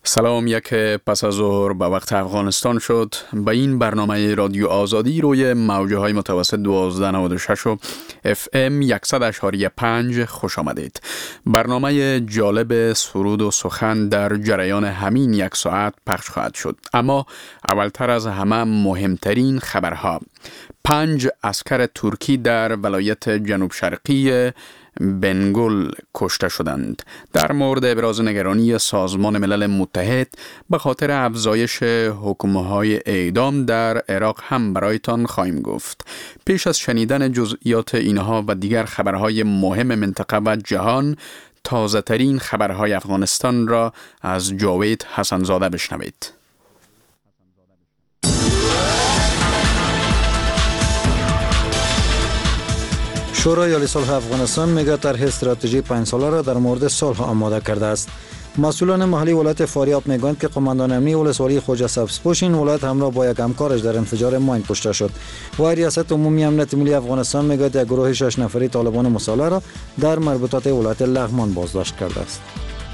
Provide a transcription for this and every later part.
سلام. یک پس از ظهر به وقت افغانستان شد. به این برنامه رادیو آزادی روی موجه های متوسط 1296 و FM 100.5 خوش آمدید. برنامه جالب سرود و سخن در جریان همین یک ساعت پخش خواهد شد. اما اولتر از همه مهمترین خبرها. 5 عسکر ترکی در ولایت جنوب شرقی بنگول کشته شدند. در مورد ابراز نگرانی سازمان ملل متحد به خاطر افزایش حکم‌های اعدام در عراق هم برایتان خواهیم گفت. پیش از شنیدن جزئیات اینها و دیگر خبرهای مهم منطقه و جهان، تازه ترین خبرهای افغانستان را از جاوید حسنزاده بشنوید. شورای عالی صلح افغانستان میگه طرح استراتژی 5 ساله را در مورد صلح آماده کرده است. مسئولان محلی ولایت فاریاب میگویند که قماندان امنی ولسوالی خواجه سبزپوش این ولایت همراه با یک همکارش در انفجار ماین کشته شد. و ریاست عمومی امنیت ملی افغانستان میگوید یک گروه 6 نفری طالبان مسلح را در مربوطات ولایت لغمان بازداشت کرده است.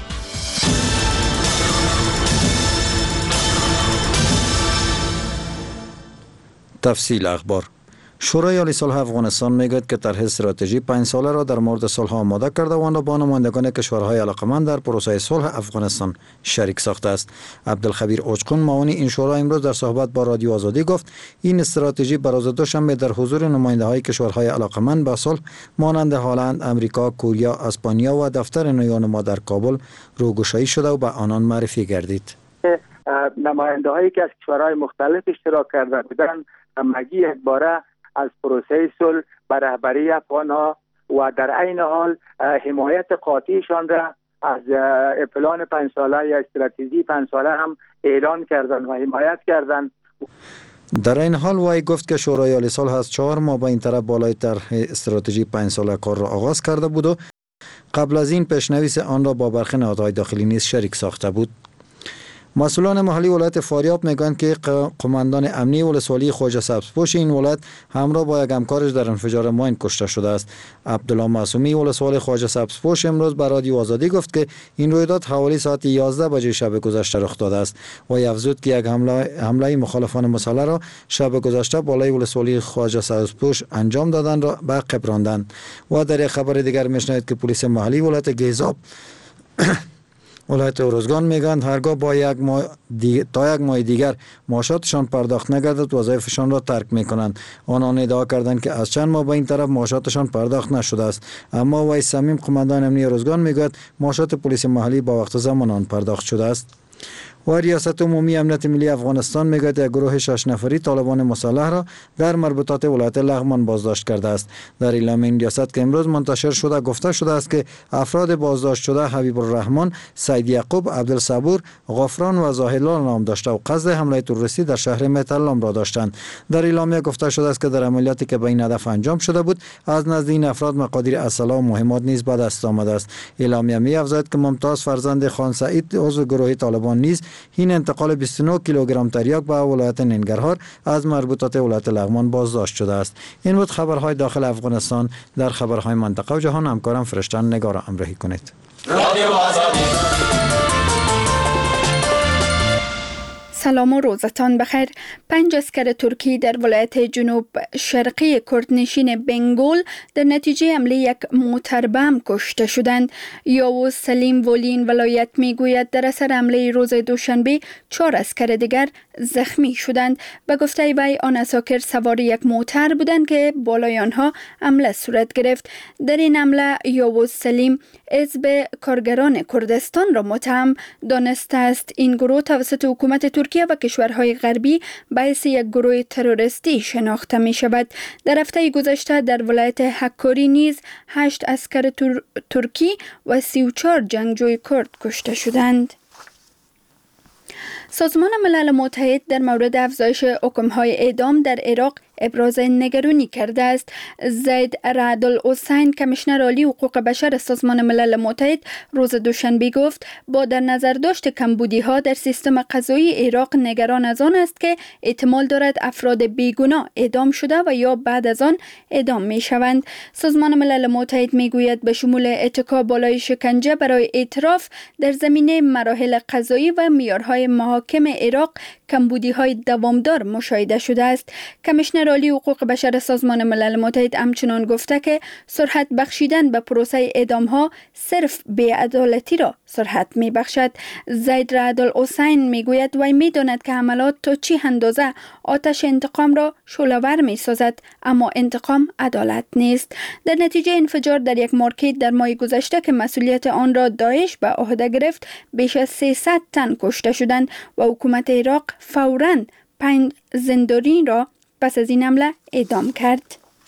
تفصیل اخبار. شورای عالی صلح افغانستان میگوید که طرح استراتژی 5 ساله را در مورد صلح آماده کرده و آن را با نمایندگان کشورهای علاقه‌مند در پروسه صلح افغانستان شریک ساخته است. عبدالخبیر اوچقون معاون این شورا امروز در صحبت با رادیو آزادی گفت این استراتژی به روز دوشنبه در حضور نماینده‌های کشورهای علاقه‌مند به صلح مانند هلند، امریکا، کوریا، اسپانیا و دفتر نیوان ما در کابل روگشایی شده و به آنان معرفی گردید. نماینده‌هایی که از کشورهای مختلف اشتراک کرده بودند همگی یک باره از پروسه صلح به رهبری افغان‌ها و در عین حال حمایت قاطعشان را از پلان 5 ساله یا استراتژی 5 ساله هم اعلان کردند و حمایت کردند. در این حال وی گفت که شورای عالی صلح از 4 ماه به این طرف بالای طرح استراتژی 5 ساله کار را آغاز کرده بود و قبل از این پیشنویس آن را با برخی نهادهای داخلی نیز شریک ساخته بود. مسئولان محلی ولایت فاریاب میگویند که قماندان امنی ولسوالی خواجه سبزپوش این ولایت همراه با یک همکارش در انفجار ماین کشته شده است. عبدالله معصومی ولسوالی خواجه سبزپوش امروز به رادیو آزادی گفت که این رویداد حوالی ساعت 11 بجه شب گذشته رخ داده است و افزود که یک حمله مخالفان مسلح را شب گذشته بالای ولسوالی خواجه سبزپوش انجام دادند را به عقب راندند. و در یک خبر دیگر میشنوید که پلیس محلی ولایت گیزاب ولایت ارزگان میگویند هرگاه با تا یک ماه دیگر معاشاتشان پرداخت نگردد وظایفشان را ترک میکنند. آنان ادعا کردند که از چند ماه به این طرف معاشاتشان پرداخت نشده است، اما وی صمیم قماندان امنی ارزگان میگوید معاشات پلیس محلی با وقت زمان آن پرداخت شده است. و ریاست عمومی امنیت ملی افغانستان میگوید یک گروه 6 نفری طالبان مسلح را در مربوطات ولایت لغمان بازداشت کرده است. در اعلام این ریاست که امروز منتشر شده گفته شده است که افراد بازداشت شده حبیب الرحمن، سید یعقوب، عبدالصبور، غفران و ظاهرالله نام داشته و قصد حمله تروریستی در شهر متلام را داشتند. در اعلامیه گفته شده است که در عملیاتی که به این هدف انجام شده بود از نزد این افراد مقادیر اسلحه و مهمات نیز به دست آمده است. اعلامیه می‌افزاید که ممتاز فرزند خان سعید عضو گروه طالبان نیز این انتقال 29 کیلوگرم تریاک به ولایت ننگرهار از مربوطات ولایت لغمان بازداشت شده است. این بود خبرهای داخل افغانستان. در خبرهای منطقه و جهان همکارم فرشتن نگار همراهی کنید. سلام و روزتان بخیر. 5 عسکر ترکی در ولایت جنوب شرقی کردنشین بنگول در نتیجه حمله یک موتر بم کشته شدند. یاوز سلیم ولین ولایت میگوید در اثر حمله روز دوشنبه 4 عسکر دیگر زخمی شدند. به گفته وی آن عساکر سوار یک موتر بودند که بالای آنها حمله صورت گرفت. در این حمله یاوز سلیم حزب کارگران کردستان را متهم دانسته است. این گروه توسط حکومت ترکیه و کشورهای غربی به حیث یک گروه تروریستی شناخته می شود. در هفته گذشته در ولایت حکاری نیز 8 عسکر ترکی و 34 جنگجوی کرد کشته شدند. سازمان ملل متحد در مورد افزایش حکم‌های اعدام در عراق ابراز نگرانی کرده است. زید رعد الحسین کمیشنر عالی حقوق بشر سازمان ملل متحد روز دوشنبه گفت با در نظر داشت کمبودی ها در سیستم قضایی عراق نگران از آن است که احتمال دارد افراد بیگناه اعدام شده و یا بعد از آن اعدام می شوند. سازمان ملل متحد می گوید به شمول اتکا بالای شکنجه برای اعتراف در زمینه مراحل قضایی و معیارهای محاکم عراق کمبودی های دوامدار مشاهده شده است. کمیشنر عالی حقوق بشر سازمان ملل متحد همچنان گفته که سرعت بخشیدن به پروسه اعدام ها صرف بی‌عدالتی را سرعت می بخشد. زید رعد الحسین می گوید و می داند که حملات تا چی اندازه آتش انتقام را شعله‌ور می سازد، اما انتقام عدالت نیست. در نتیجه انفجار در یک مارکت در ماه گذشته که مسئولیت آن را داعش به عهده گرفت، بیش از 300 تن کشته شدند و حکومت عراق فوراً 5 زندانی را پس از این حمله اعدام کرد.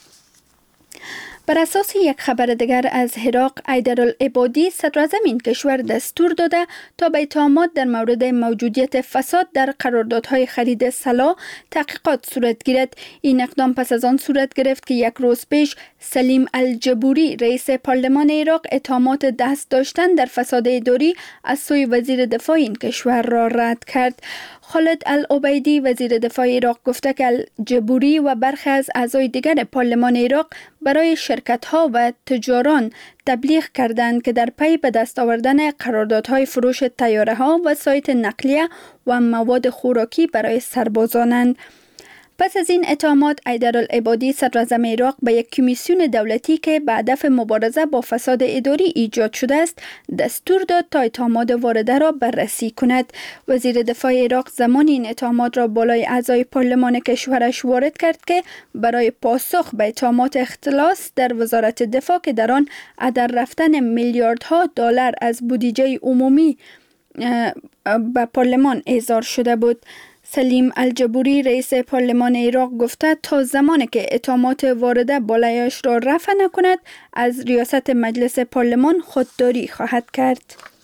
بر اساس یک خبر دیگر از عراق، حیدرالعبادی صدراعظم این کشور دستور داده تا به اتهامات در مورد موجودیت فساد در قراردادهای خرید سلاح تحقیقات صورت گیرد. این اقدام پس از آن صورت گرفت که یک روز پیش سلیم الجبوری رئیس پارلمان عراق اتهامات دست داشتن در فساد اداری از سوی وزیر دفاع این کشور را رد کرد. خالد العبیدی وزیر دفاع عراق گفته که الجبوری و برخی از اعضای دیگر پارلمان عراق برای شرکت‌ها و تجاران تبلیغ کردند که در پی به دست آوردن قراردادهای فروش طیاره‌ها و سایت نقلیه و مواد خوراکی برای سربازانند. پس از این اتهامات، حیدرالعبادی صدراعظم عراق به یک کمیسیون دولتی که به هدف مبارزه با فساد اداری ایجاد شده است دستور داد تا اتهامات وارده را بررسی کند. وزیر دفاع عراق زمانی این اتهامات را بالای اعضای پارلمان کشورش وارد کرد که برای پاسخ به اتهامات اختلاس در وزارت دفاع که در آن هدر رفتن میلیاردها دلار از بودجه عمومی به پارلمان احضار شده بود. سلیم الجبوری رئیس پارلمان عراق گفته تا زمانی که اتهامات وارده بالایش را رفع نکند از ریاست مجلس پارلمان خودداری خواهد کرد.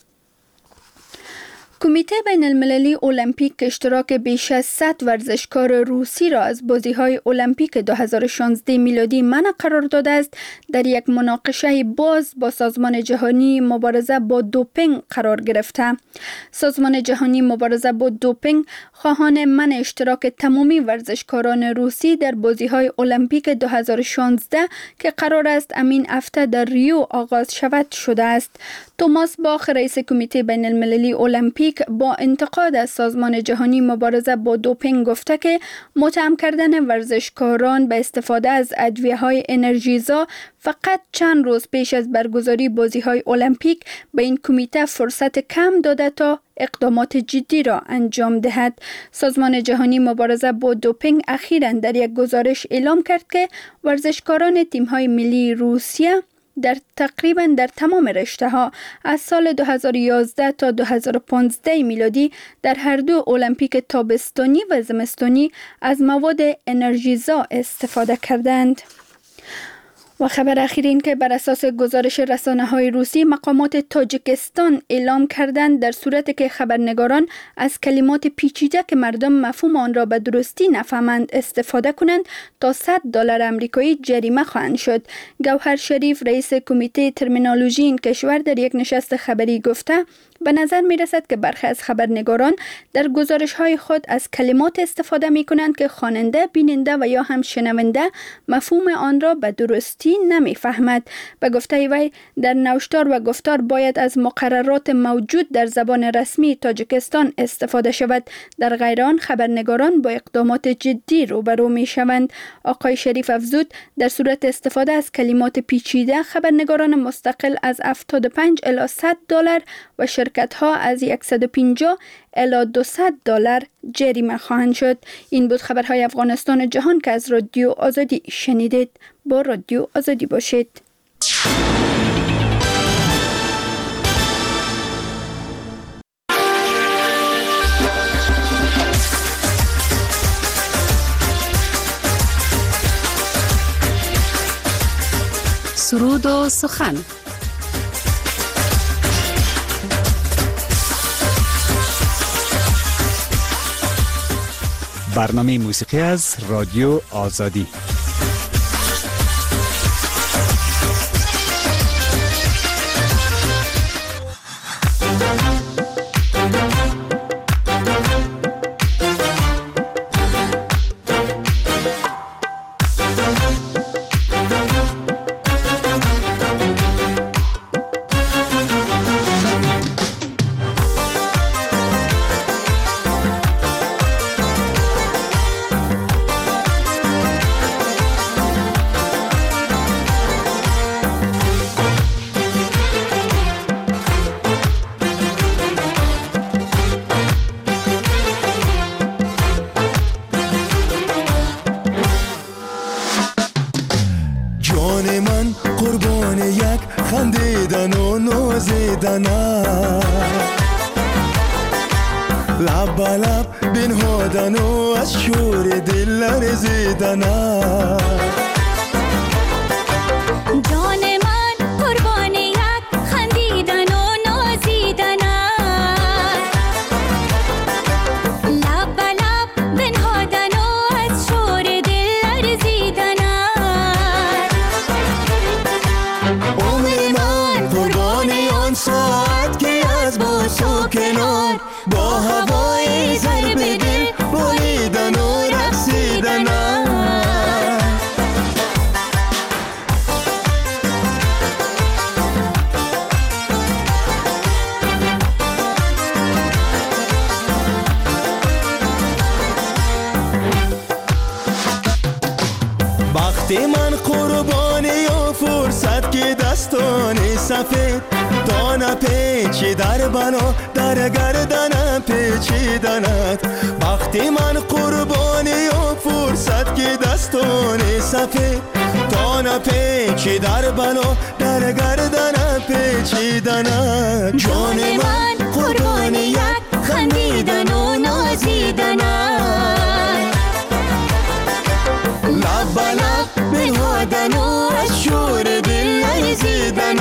کمیته بین المللی المپیک اشتراک بیش از 100 ورزشکار روسی را از بازی‌های المپیک 2016 میلادی منع قرار داده است. در یک مناقشه باز با سازمان جهانی مبارزه با دوپینگ قرار گرفته. سازمان جهانی مبارزه با دوپینگ خواهان منع اشتراک تمامی ورزشکاران روسی در بازی‌های المپیک 2016 که قرار است امین هفته در ریو آغاز شود شده است. توماس باخ رئیس کمیته بین المللی المپیک با انتقاد از سازمان جهانی مبارزه با دوپینگ گفته که متهم کردن ورزشکاران به استفاده از ادویه‌های انرژیزا فقط چند روز پیش از برگزاری بازی‌های المپیک به این کمیته فرصت کم داده تا اقدامات جدی را انجام دهد. سازمان جهانی مبارزه با دوپینگ اخیراً در یک گزارش اعلام کرد که ورزشکاران تیم‌های ملی روسیه تقریباً در تمام رشته‌ها از سال 2011 تا 2015 میلادی در هر دو المپیک تابستانی و زمستانی از مواد انرژیزا استفاده کردند. و خبر اخیر این که بر اساس گزارش رسانه‌های روسی مقامات تاجیکستان اعلام کردند در صورتی که خبرنگاران از کلمات پیچیده که مردم مفهوم آن را به درستی نفهمند استفاده کنند تا $100 آمریکایی جریمه خواهند شد. گوهر شریف رئیس کمیته ترمینولوژی این کشور در یک نشست خبری گفته به نظر می رسد که برخی از خبرنگاران در گزارش‌های خود از کلمات استفاده می کنند که خواننده، بیننده و یا هم شنونده مفهوم آن را به درستی نمی فهمد. به گفته وی در نوشتار و گفتار باید از مقررات موجود در زبان رسمی تاجیکستان استفاده شود. در غیر آن خبرنگاران با اقدامات جدی روبرو می شوند. آقای شریف افزود در صورت استفاده از کلمات پیچیده خبرنگاران مستقل از 75 الی $100 و شرکت‌ها از 150 الی $200 جریمه خواهند شد. این بود خبرهای افغانستان جهان که از رادیو آزادی شنیدید. با رادیو آزادی باشید. سرود و سخن. برنامه موسیقی از رادیو آزادی. لب لب بنهادن و از شور دل لرزیدن جان من قربان یک خندیدن و نازیدن لب لب بنهادن و از شور دل لرزیدن عمر من قربان آن ساعت که از بوس و کنار با هوای ضرب دل بریدن و رقصیدن وقتی من قربانی و فرصت که دستان سفید دانه پیچی در بنا در گردنم پیچیدنت وقتی من قربانی و فرصت که دستان سفید دانه پیچی در بنا در گردنم پیچیدنت جان من قربانی یک خندیدن و نازیدنت لب لب بنهادن و از شور دل لرزیدن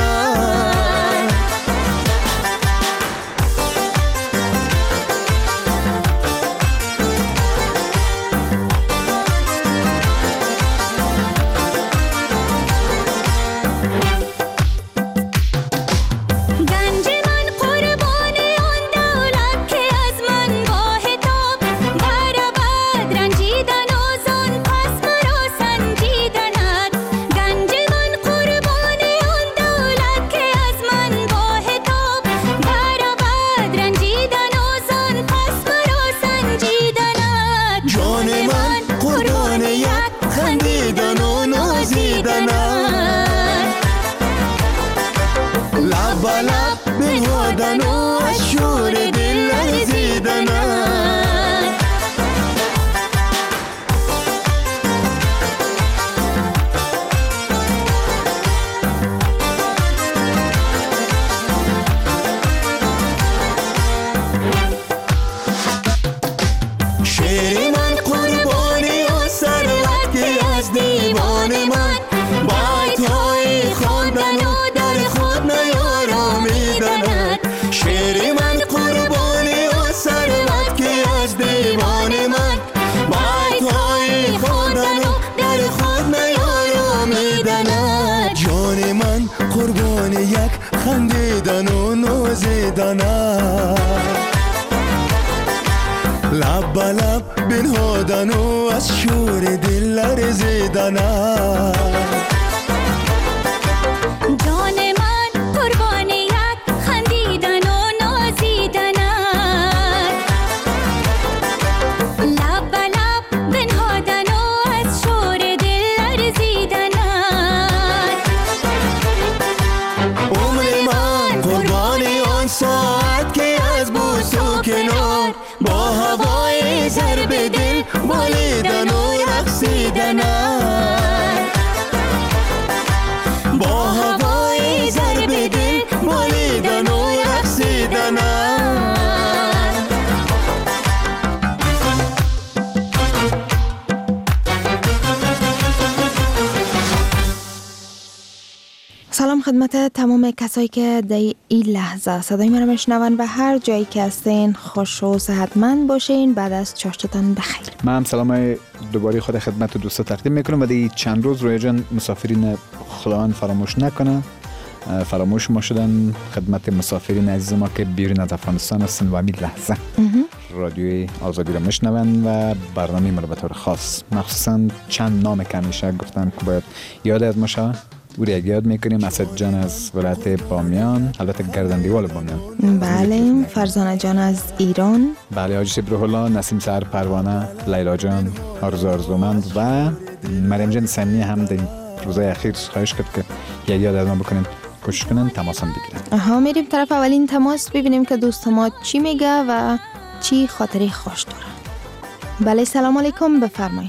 لب لب بنهادن و از شور دل لرزیدن شعر من قربانی و ثروت که از دیوان من بایت‌های خواندن و در خود نیارامیدند شعر من قربانی و ثروت که از دیوان من بایت‌های خواندن و در خود نیارامیدند جان من قربانی یک خندیدن و نازیدن لب لب بنهادن و از شور دل لرزیدن جان من قربان یک خندیدن و نازیدن لب لب بنهادن و از شور دل لرزیدن عمر من قربان آن ساعت که از بوس و کنار با هوای ضرب دل بریدن و رقصیدن با هوای ضرب دل بریدن و رقصیدن سلام خدمت تمام کسایی که در این لحظه صدای من رو میشنون و هر جایی که هستین خوش و صحتمند باشین. بعد از چاشتتان بخیر. من هم سلام دوباره خود خدمت دوستا تقدیم میکنم و دی چند روز روی جان مسافرین خداوند فراموش نکنه. فراموش ما شدن خدمت مسافرین عزیز ما که بیرون از افغانستان هستن و همین لحظه رادیوی آزادی رو میشنون و برنامه ما رو به طور خاص مخصوصا چند نام که همیشه گفتن که باید یاد از ما شد او رو یاد میکنیم. اسد جان از ولایت بامیان، البته گردندیوال بامیان. بله. فرزانه جان از ایران. بله. حاجی ابراهیم الله، نسیم سحر پروانه، لیلا جان، آرزو آرزومند و مریم جان سمی هم در روزهای اخیر خواهش کرد که یاد از ما بکنین، کوشش کنن تماس هم بگیرن. میریم طرف اولین تماس ببینیم که دوست ما چی میگه و چی خاطری خوش داره. بله سلام علیکم، بفرمایید.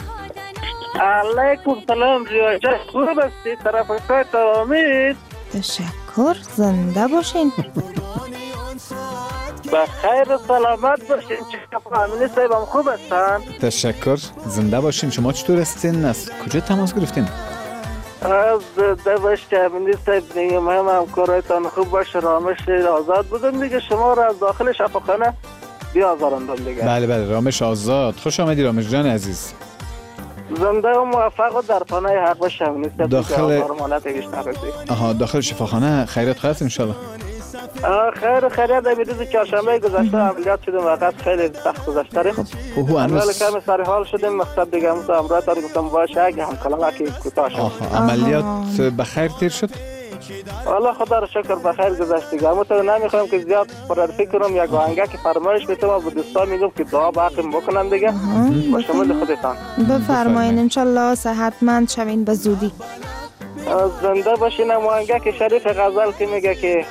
علیکم سلام ریاجه، خوب هستی؟ طرف کار تمامید؟ تشکر، زنده باشین. بخیر و سلامت باشین. چه فامیلی صاحب هم خوب هستن؟ تشکر، زنده باشین. شما چطور هستین؟ از کجا تماس گرفتین؟ از زنده باش که فامیلی صاحب دیگه. مهم همکارایتان خوب باشه. رامش آزاد بودم دیگه، شما را از داخل شفاخانه بیازارندم دیگه. بله بله، رامش آزاد. خوش آمدی رامش جان عزیز. زنده و موفق و در پناه هر باش فامیلی صاحب داخل شفاخانه خیرت خواست انشالله. خیر خیریت. در روز چهارشنبه گذشته عملیات شدیم، وقت خیلی سخت گذشته. خب هنوز کم سر حال شدیم. مقصد دیگه هم امروز تا گفتم باشه اگه هم کلام که کوتاه شد. عملیات بخیر تیر شد؟ والله خدا رو شکر بخیر گذشت دیگه. اما تو نمیخوام که زیاد پررفی کنم. یک آهنگه که فرمایش میتونم به دوستان میگم که دعا باقیم بکنن دیگه با شمول خودتان. بفرمایین. انشالله صحتمند شوین به زودی. زنده باشین. آهنگه که شریف غزل که میگه که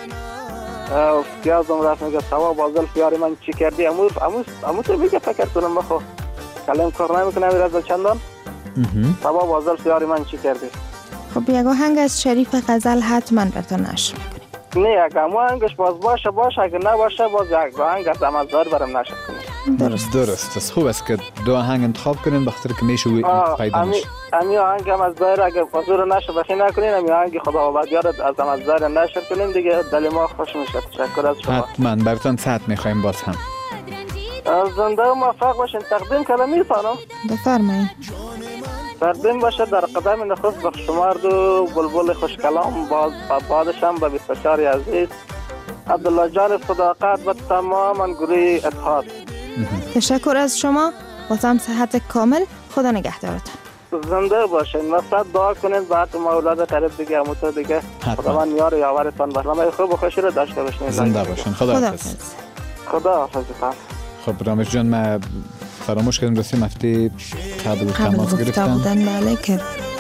پیازم رفت میگه ثواب بازل پیاری من چی کردی. امو تو میگه فکر کنم بخو کلام کار نمیکنم از چندان. ثواب بازل پیاری من چی کردی. خب یک آهنگ از شریف غزل حتما براتون نشر میکنیم. نه یک آهنگش باز باشه اگه نباشه باز یک آهنگ از امازدار برام نشر کنیم. درست. خوب است که دو آهنگ انتخاب کنین بخاطر که میشه پیدا نشه. امی آهنگ امازدار اگه حضور نشه بخی نکنین. امی آهنگ خداوندیار از امازدار نشر کنین دیگه. دل ما خوش میشه. تشکر از شما. حتما براتون صحت میخوایم باز هم. زنده و موفق باشین. تقدیم کلمی فانم. بفرمایید. تقدیم باشه در قدم نخست به شما دو بلبل خوش کلام، بعدشم به 24 عزیز عبدالله جان صداقت و تمام گروه اتحاد. تشکر از شما. بازم صحت کامل. خدا نگهدارتان. زنده باشین. مثلا دعا کنین بعد ما اولاد قریب دیگه همونطور دیگه خداوند یار یاورتان برنامه خوب و خوشی رو داشته باشین. زنده باشین. خدا حافظ. خدا حافظتان. خب رامش جان، ما فراموش کردیم رسیم هفته قبل تماس گرفتن. بله که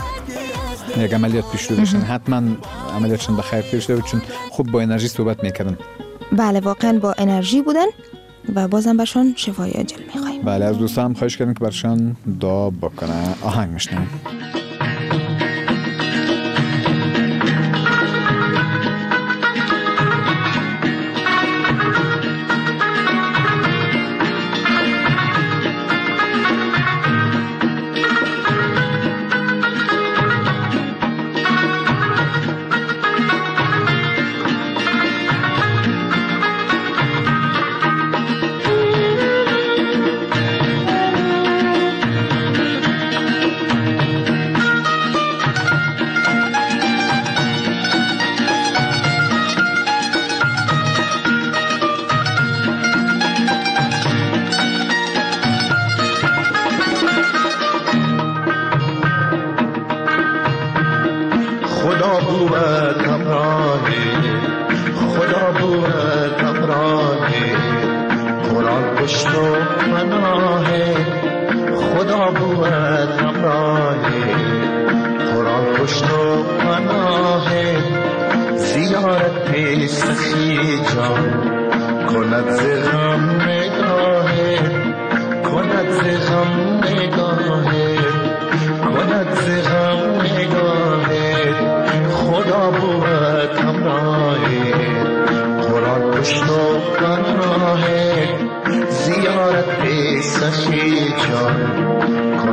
یک عملیات پیش رو داشتن. حتما عملیاتشون بخیر تیر شده چون خوب با انرژی صحبت میکردن. بله واقعا با انرژی بودن و بازم برشان شفای عاجل میخوایم. بله از دوستان خواهش کردیم که برشان دعا بکنه. آهنگ میشنیم.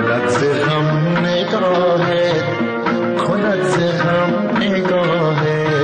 کند ز غم نگاهت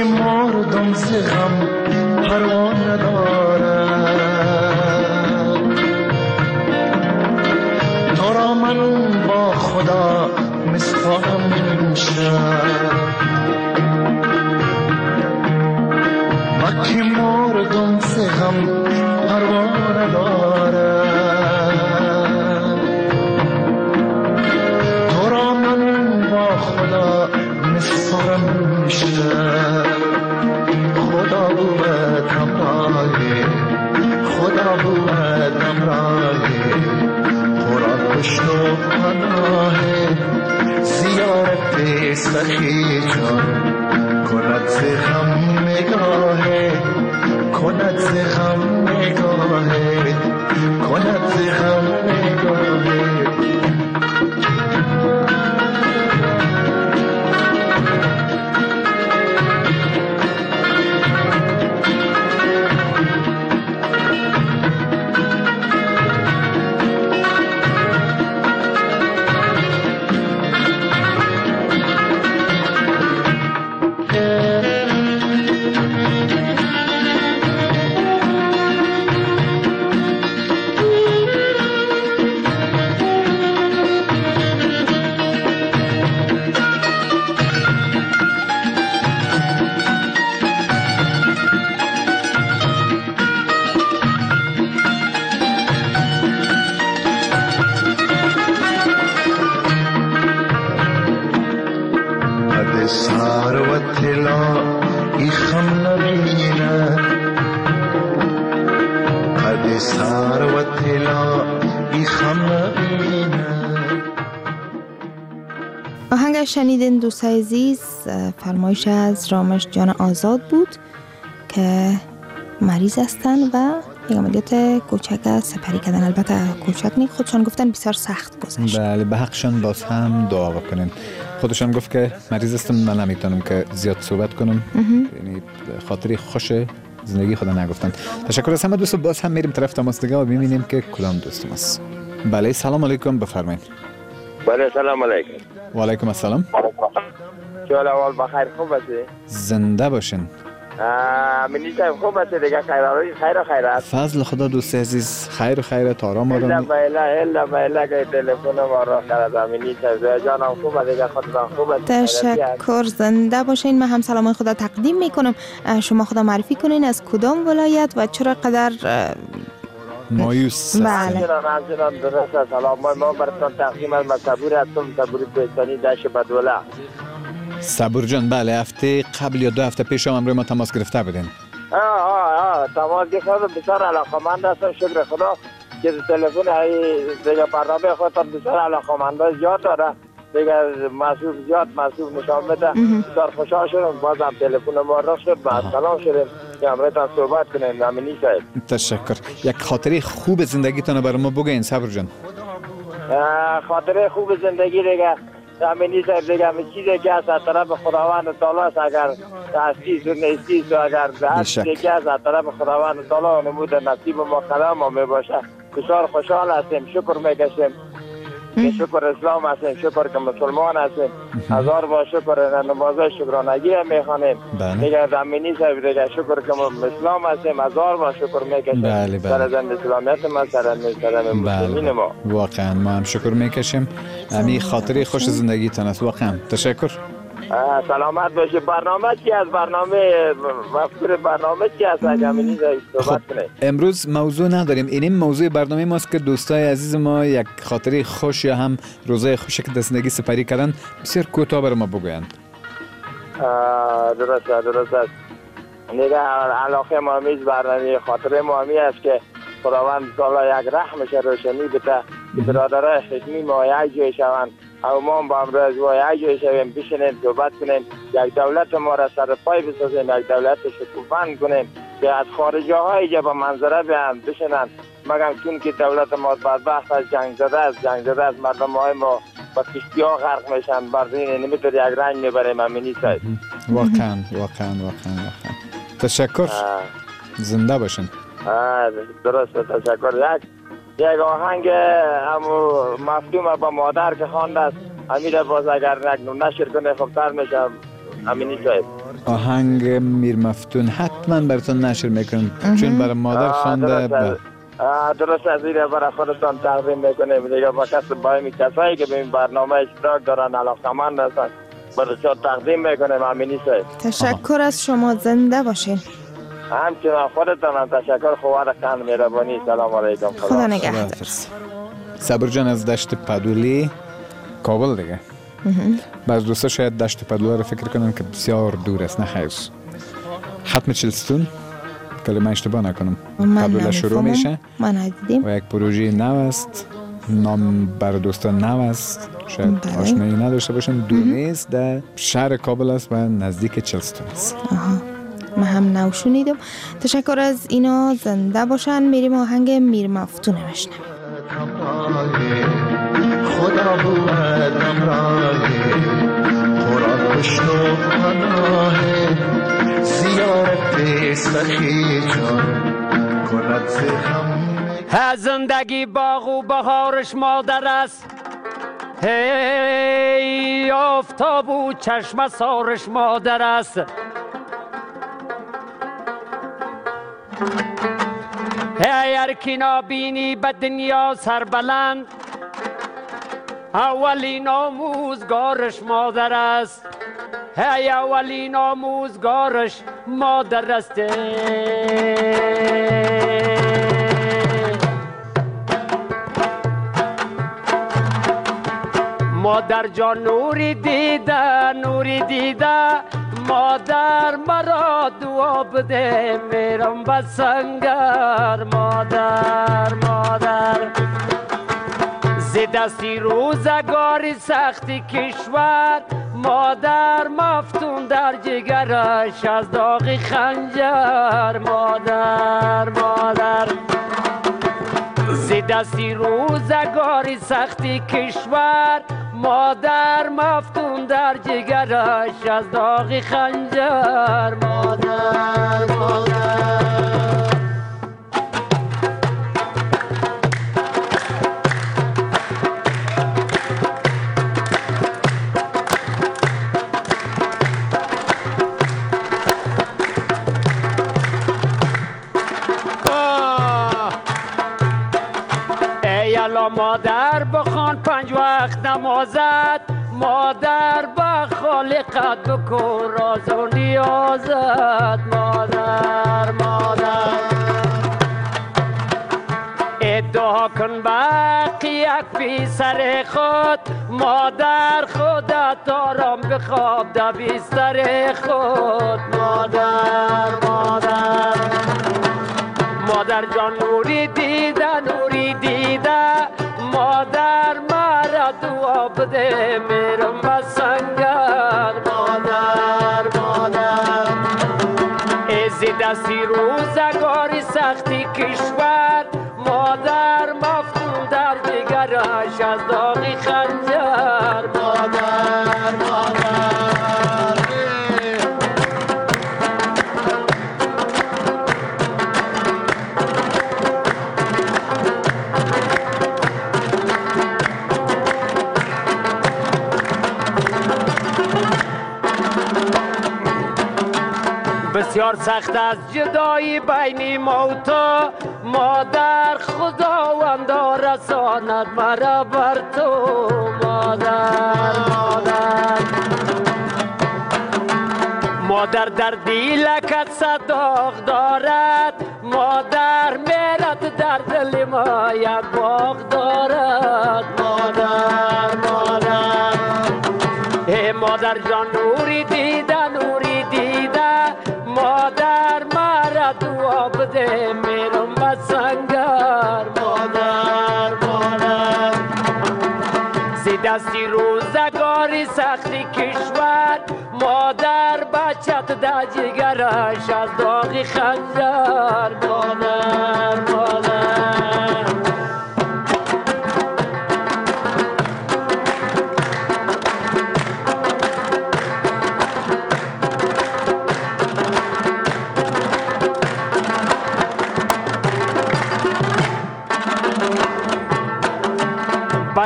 مردم ز غم پروا ندارد تو را من با خدا مسپارم شب وقتی مردم ز غم پروا ندارد تو را من با خدا مسپارم شب خدا بود همراهی خدا بود همراهی خورا کشت و پناهی زیارت سخی جان کند ز غم نگاهی کند ز غم نگاهی کند ز غم نگاهی آهنگ شنیدین دوستای عزیز فرمایش از رامش جان آزاد بود که مریض هستن و یک عملیات کوچک سپری کردن. البته کوچک نیست، خودشان گفتن بسیار سخت گذشت. بله، به حقشان باز هم دعا بکنین. خودشان گفت که مریض هستم، من نمیتونم که زیاد صحبت کنم، یعنی خاطری خوش زندگی خدا نگفتن. تشکر از همه دوستو. باز هم میریم طرف تماس دیگه و ببینیم که کدام دوستم است. بله، سلام علیکم، بفرمایید. بله، سلام علیکم. و علیکم السلام. چه احوال؟ بخیر، خوب هستی؟ زنده باشین. منی صاحب خوب هستی دیگه؟ خیر است. فضل خدا دوست عزیز، خیر آرام الا بالا که تلفن ما را کرد. منی صاحب جانم خوب دیگه، خودتان خوب است؟ تشکر، زنده باشین. من هم سلام خدا تقدیم میکنم. شما خدا معرفی کنین از کدام ولایت و چرا قدر مایوس؟ بله، همچنان درست. سلام ما براتون تقدیم از صبور هستم، صبور کوهستانی دشت بدوله. صبور جان، بله، هفته قبل یا 2 هفته پیش هم روی ما تماس گرفته بودین. تماس گرفتم، بسیار علاقه‌مند هستم، شکر خدا که تلفن دیگه برنامه خودتان بسیار علاقه‌مندان زیاد داره دیگه، مسئول نشان بده. بسیار خوشحال شدم بازم تلفن ما را شد، با سلام شدیم که امروز صحبت کنیم. امینی صاحب تشکر. یک خاطره خوب زندگیتون برای ما بگین صبور جان. خاطره خوب زندگی دیگه امینی صاحب دیگه همه چیزی که از طرف خداوند تعالی است، اگر هستی و نیستی و اگر هستی که از طرف خداوند تعالی نمود نصیب ما قدم ما می باشه، بسیار خوشحال هستیم، شکر میکشیم که شکر اسلام هستیم، شکر که مسلمان هستیم، هزار با شکر نمازه شکرانگی میخوانیم دیگه. امینی صاحب دیگه شکر که اسلام هستیم، هزار با شکر میکشیم. بله. سر زند اسلامیت ما، سر مسلمین ما. واقعا ما هم شکر میکشیم. همین خاطره خوش زندگیتان است. واقعا تشکر. سلامت باشی. برنامه چی از برنامه مفکور برنامه چی است؟ اگه امینی صحبت کنه. امروز موضوع نداریم. این موضوع برنامه ماست که دوستای عزیز ما یک خاطره خوش یا هم روزای خوشی که زندگی سپری کردن بسیار کوتاه برای ما بگویند. درست است. نگه علاقه ما میز برنامه خاطره ما همی است که خداوند تعالی یک رحمش روشنی بده که برادرای خشمی ما یک جای شوند او ما با امروز و یک جای شویم، بشینیم صحبت کنیم، یک دولت ما را سر پای بسازیم، یک دولت شکوفند کنیم که از خارجه های جا به منظره بیان بشینن، مگم چون که دولت ما بدبخت از جنگ زده است، مردم های ما با کشتی ها غرق میشن، بردین نمیتونی یک رنگ میبریم. امینی صاحب واقعا تشکر. زنده باشین. درست، تشکر. یک آهنگ همو مفتوم با مادر که خوانده است، امید باز اگر نشر کنه خوبتر میشه. امینی صاحب. آهنگ میر مفتون حتما براتون نشر میکنم چون برای مادر خوانده. درست از این برای خودتان تقدیم میکنیم دیگه با کسایی که به این برنامه اشتراک دارن علاقمند هستن برایشان تقدیم میکنیم. امینی صاحب تشکر از شما، زنده باشین. همچنان خودتان هم تشکر. خوار خان مهربانی. سلام علیکم. خدا نگهدار. صبر جان از دشت پدولی کابل دیگه. بعض دوستا شاید دشت پدولی رو فکر کنن که بسیار دور است. نه خیر، ختم چلستون کلمه اشتباه نکنم پدولی شروع میشه. من ندیدیم و یک پروژه نو است. نام بر دوستان نو است، شاید آشنایی نداشته باشن. دور نیست، در شهر کابل است و نزدیک چلستون است. من هم نو شنیدم. تشکر از اینا، زنده باشن. میریم آهنگ میر مفتون بشنویم. خدا بود امراهی قرآن بشنو پناهی زیارت سخی جان کند زخم. زندگی باغ و بهارش مادر است، هی آفتاب و چشم سارش مادر است. هی هرکی نابینی به دنیا سربلند، اولین آموزگارش مادر است. هی اولین آموزگارش مادر است. مادر جان نوری دیده، نوری دیده، مادر مرا دعا بده، میرم به سنگر. مادر مادر زی دستی روزگاری سختی کشور، مادر مفتون در جگرش از داغ خنجر. مادر مادر زی دستی روزگاری سختی کشور، مادر مفتون در جگرش از داغ خنجر. مادر مادر مادر بخوان 5 وقت نمازت، مادر به خالقت بکن راز و نیازت. مادر مادر ادعا کن باقی یک پسر خود، مادر خودت آرام بخواب در بستر خود. مادر مادر مادر جان نوری دیده، نوری دیده، مادر مرا دعا بده، میرم به سنگر. مادر مادر ازی دستی روزگاری سختی کشور، مادر مفتون در جگرش از داغ خنجر. مادر مادر بسیار سخت از جدایی بین ما و تو، مادر خداوند رساند مرا بر تو. مادر مادر مادر در دیلکت صداق دارد، مادر میرد در دل ما یک باغ دارد. مادر مادر ای مادر جان نوری دیده، نوری دیده، مادر مرا دعا بده، میرم به سنگر. مادر مادر زی دستی روزگاری سختی کشور، مادر بچت در جگرش از داغ خنجر. مادر مادر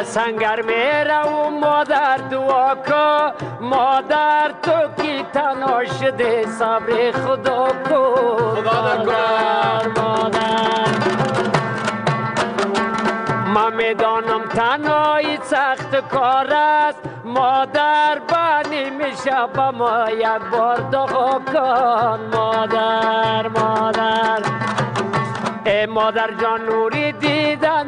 سنگر میره و مادر دعا که مادر تو کی تنها شده صبر خدا کو مادر من میدانم تنهایی سخت کار است مادر بانی میشه با ما یک بار دعا کن مادر ای مادر جان نوری دیده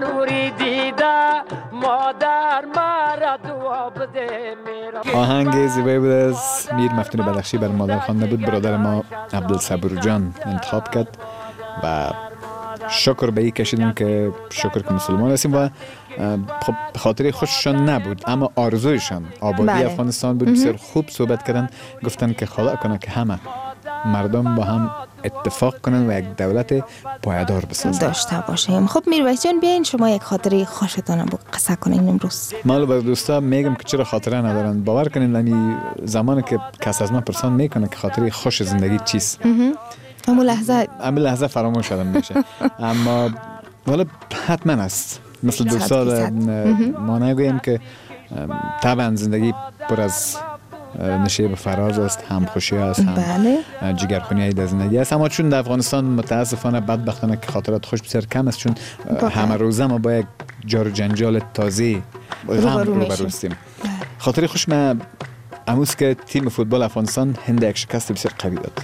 مادر مرا دعا بده میرا. آهنگ زیبایی بود از میر مفتون بدخشی بر مادر خوانده بود. برادر ما عبدالصبور جان انتخاب کرد و شکر به این کشیدیم که شکر که مسلمان هستیم و خب خاطر خوششان نبود اما آرزویشان آبادی افغانستان بود. بسیار خوب صحبت کردن، گفتن که خدا کنه که همه مردم با هم اتفاق کنن و یک دولت پایدار بسازن داشته باشیم. خب میرویس جان بیاین شما یک خاطره خوشتان رو قصه کنین امروز. من به دوستا میگم که چرا خاطره ندارن. باور کنین این زمانی که کس از من پرسان میکنه که خاطره خوش زندگی چیست، همون لحظه فراموش شدم میشه. اما ولی حتما است. مثل دوستا ما نگویم که طبعا زندگی پر از نشیب فراز است، همخوشی است، هم جگرخونی در زندگی است، اما چون در افغانستان متاسفانه بدبختانه که خاطرات خوش بسیار کم است، چون همه روزه ما با یک جار و جنجال تازه روبرو هستیم. خاطر خوش من امروز که تیم فوتبال افغانستان هند یک شکست بسیار قوی داد.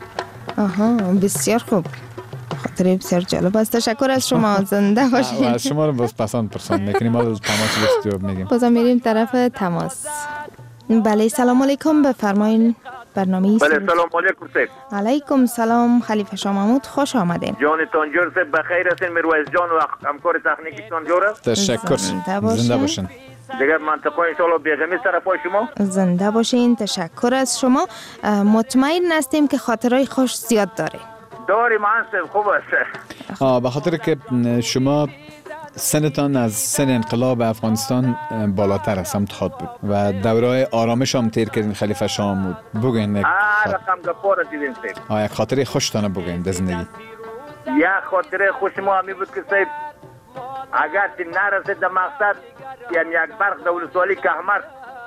آها بسیار خوب، خاطره بسیار جالب است. تشکر از شما، زنده باشید. از شما رو باز پسند میکنیم. ما تماس استودیو میگیم. بازم میریم طرف تماس. بله سلام علیکم، بفرمایید برنامه. بله سلام علیکم سید. علیکم سلام خلیفه شاه محمود، خوش آمدین. جانتان جور سید، بخیر هستین؟ میرویس جان و همکار تکنیکیتان جور است؟ تشکر، زنده باشین. دیگر منطقه ان شاء الله بیغمی طرف شما. زنده باشین، تشکر از شما. مطمئن هستیم که خاطرهای خوش زیاد داره. داریم انصف خوب است. به خاطر که شما سنتان از سن انقلاب افغانستان بالاتر است، سمت بود و دوره آرامش هم تیر کردین خلیفه شاه محمود. بگوین یک رقم گپار دیدین سید. یک خاطره خوشتانه بگوین در زندگی. یک خاطره خوش ما همی بود که سید اگر نرسید در مقصد، یعنی یک برق در ولسوالی کهمر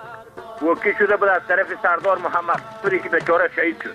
وکی شده بود از طرف سردار محمد سوری که بیچاره شهید شد.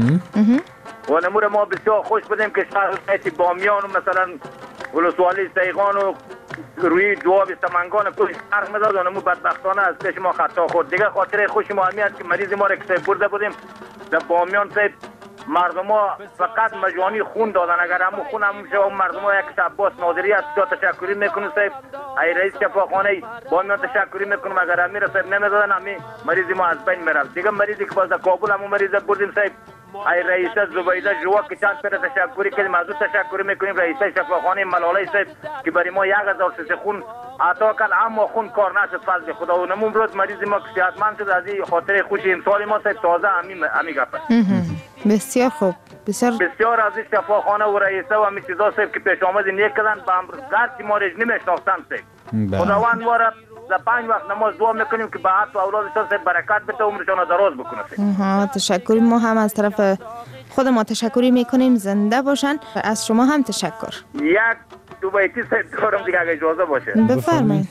و نمور ما بسیار خوش بودیم که شهر بامیان و مثلا ولسوالی سیغان و روی دواب سمنگان کلی فرق میداد و نمو بدبختانه از پیش ما خطا خورد. دیگه خاطره خوش ما همی است که مریض ما را که برده بودیم در بامیان سید، مردم ها فقط مجانی خون دادن. اگر همون خون همون شد مردم ها یک عباس ناظری است که تشکری میکنم سید، ای رئیس شفاخانه بامیان تشکری میکنم. اگر همی را سید نمیدادن همی مریض ما از بین میرفت. دیگه مریضی که باز در کابل همون مریض بردیم سید، ای رئیس زبیده جوا که چند پر تشکری کردیم، از او تشکری میکنیم. رئیس شفاخانه ملاله سید که برای ما 1000 سیسی خون عطا کرد، اما خون کار نشد فضل خدا. و نمون روز مریض ما که صحتمند شد. از این خاطره خوش امسال ما سید تازه همی گفت. بسیار خوب، بسیار از این شفاخانه و رئیسه و همی چیزا سید که پیش آمد نیک کردن با گرچه ما رژ نمیشناختن سید. خداوند ما را در 5 وقت نماز دعا میکنیم که به حد و اولادشان سید برکت بده، عمرشان دراز بکنه سید. تشکر. ما هم از طرف خود ما تشکری میکنیم، زنده باشن. از شما هم تشکر. یک دو بیتی سید دارم دیگه اگه اجازه باشه. بفرمایید.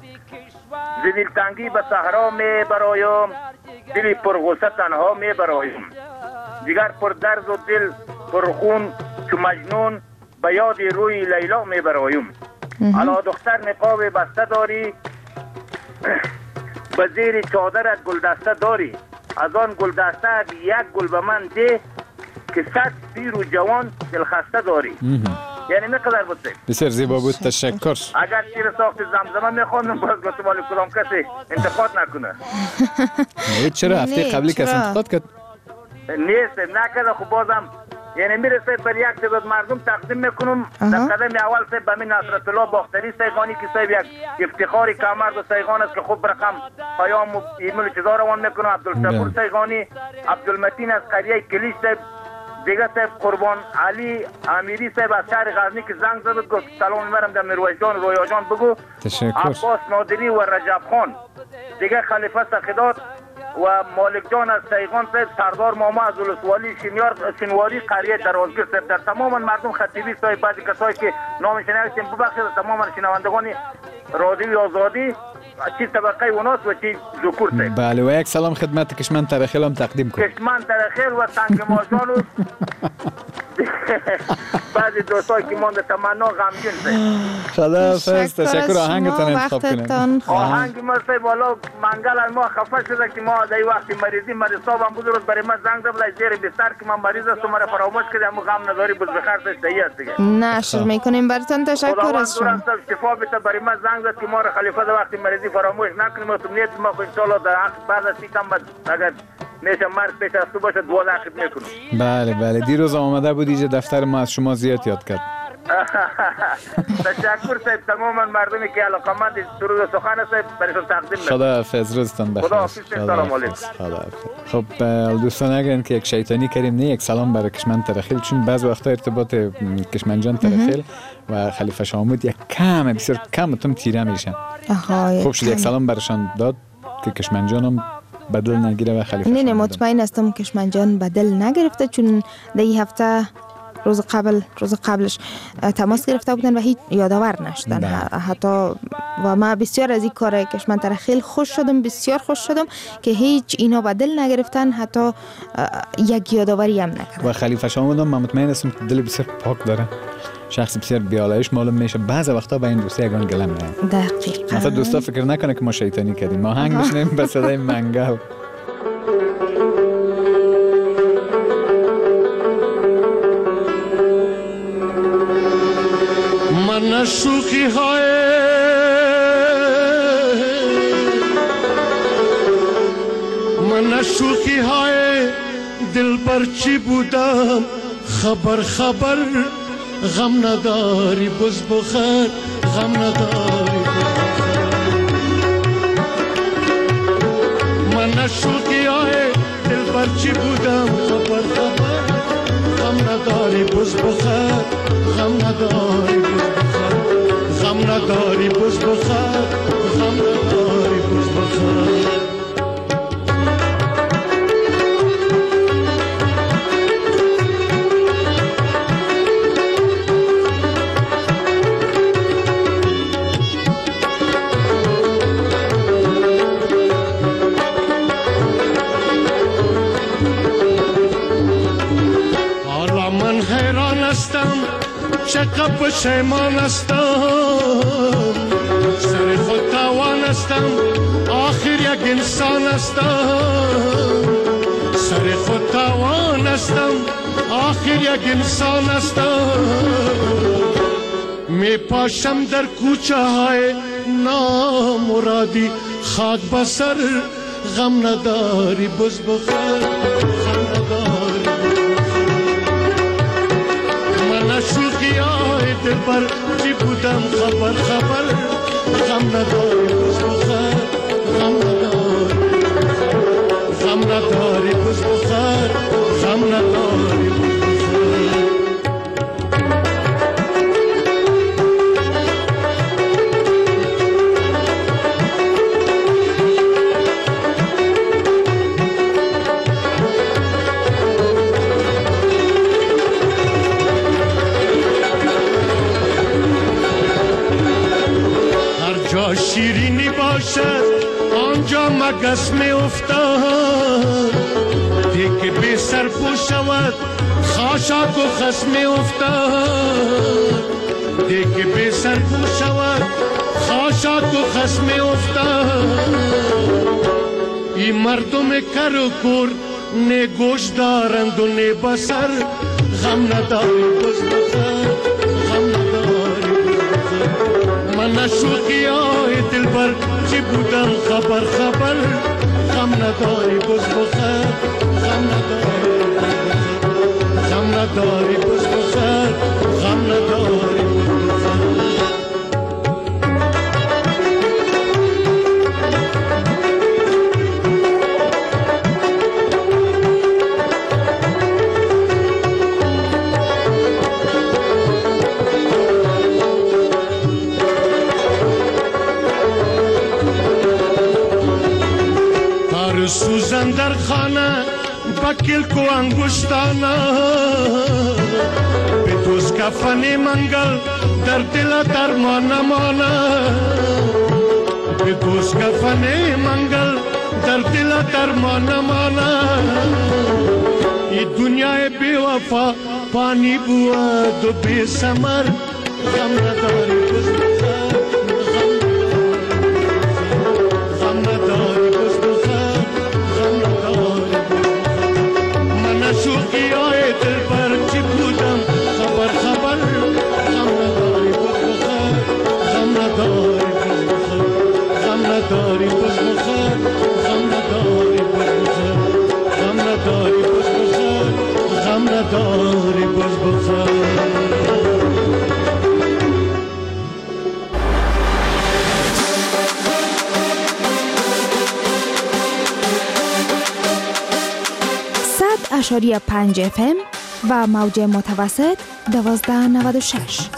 دل تنگی به صحرا می برایم، دلی پر غصه تنها می برایم، دیگر پر درد و دل پر خون چو مجنون به یاد روی لیلا می برایم. علا دختر نقاب بسته داری، به زیر چادرت گلدسته داری، از آن گلدسته یک گل به من ده که 100 پیر و جوان دلخسته داری. یعنی نقدر بود سید. بسیار زیبا بود، تشکر. اگر شیر ساخت زمزمه میخواندم باز گفتم ولی کدام کسی انتقاد نکنه. چرا هفته قبلی کسی انتقاد کرد؟ نیست نکرده. خب بازم یعنی میرسه بر یک تعداد مردم تقدیم میکنم. در قدم اول سید به من نصرت الله باختری سیغانی که سید یک افتخاری کامرد و سیغان است که خوب رقم پیام و ایمیل چیزا روان میکنم. عبدالشکور سیغانی، عبدالمتین از قریه کلیش سید، دیگه سید قربان علی امیری سید از شهر غزنی که زنگ زد گفت سلام میبرم در میرویس جان رویا جان بگو. عباس نادری و رجب خان، دیگه خلیفه سخیدات و مالک جان از سیغان سید، سردار ماما از ولسوالی شنواری قریه درازگیر سید. در تمام مردم خطیبی سید بعضی کسایی که نامش نوشتیم ببخشید، تمام شنوندگان رادیوی آزادی چی طبقه اوناست و چی ذکور سید. بله و یک سلام خدمت کشمن ترخیل هم تقدیم کن. کشمن ترخیل و سنگ ماشان و بعضی دوستای که مانده تمنا غمگین سید. خدا حافظ. تشکر. آهنگتان انتخاب کنید. آهنگ ما سید بالا منگل ما خفه شده که ما در وقتی مریضی مریضابم بود روز برای من زنگ زد زیر بستر که من مریض هستم مرا فراموش کردم و غم نداری بود بخیر صحیح است دیگه. نشر میکنیم براتون. تشکر از شما. خداوند شفا بده. برای من زنگ زد که ما را خلیفه در وقتی مریضی فراموش نکنیم و نیت ما ان شاء الله در بعد از 30 اگر میشه مرد پیش از تو باشه 12 خدمت میکنم. بله بله دیروز آمده بود اینجا دفتر ما از شما زیاد یاد کرد. تشکر صاحب. تماما مردمی که علاقمند سرود و سخن هست برایشون تقدیم میکنم. خدا حافظ. روزتان بخیر. خدا حافظ. سلام علیکم. خدا حافظ. خب دوستان اگر که یک شیطانی کردیم نه یک سلام برای کشمن ترخیل چون بعض وقتا ارتباط کشمن جان ترخیل و خلیفه شامود یک کم بسیار کم تم تیره میشن. خوب شد یک سلام برایشان داد که کشمن جانم بدل نگیره و خلیفه. نه مطمئن هستم کشمن جان بدل نگرفته چون در این هفته روز قبلش تماس گرفته بودن و هیچ یادآور نشدن. حتی و ما بسیار از این کار کشمن ترخیل بسیار خوش شدم که هیچ اینا بدل نگرفتن، حتی یک یادآوری هم نکردن. و خلیفه شامود هم مطمئن هستم که دل بسیار پاک داره، شخص بسیار بیالایش معلوم میشه. بعضی وقتا به این دوستا یگان گله میگن. دقیقاً. مثلا دوستا فکر نکنه که ما شیطانی کردیم. ما آهنگ بشنیم به صدای منگل. من شوخی های دل برچی بودم خبر غم نداری بز بخیر غم نداری من شوخی های دل برچی بودم خبر غم نداری بز بخیر غم نداری غم نداری بز بخیر غم نداری بز بخیر چقدر پشیمان هستم سر خود توان هستم آخر یک انسان هستم سر خود توان هستم آخر یک انسان هستم می پاشم در کوچه های نامرادی خاک بسر غم نداری بز بخیر غم نداری شوخی های دل بر چی بودم خبر غم نداری بز بخیر غم نداری بز بخیر غم نداری بز بخیر شیرینی باشد آنجا مگس می افتاد دیگه بی سر شود خاشاک و خس می افتاد دیگه بی سر شود خاشاک و خس می افتاد این مردم کر و کور نه گوش دارند و نه بسر غم نداری بز بخیر غم نداری من شوخی های دل بر چی بودم خبر غم نداری بز بخیر غم نداری بز بخیر غم نداری سوزن در خانه بکل کو انگشتانا به دوز کفن منگل در دل درمان نماند بپوش کفن منگل در دل درمان نماند این دنیای بی وفا پانی بود و بی ثمر غم نداری بس بخیر غم نداری بس بخیر غم نداری من شوقی های دل پر چی بودم خبر خبر غم نداری بس بخیر غم نداری بس بخیر غم نداری بس بخیر غم نداری بس بخیر غم نداری بس بخیر غم نداری بس بخیر. اشاری 5 FM و موج متوسط 1296.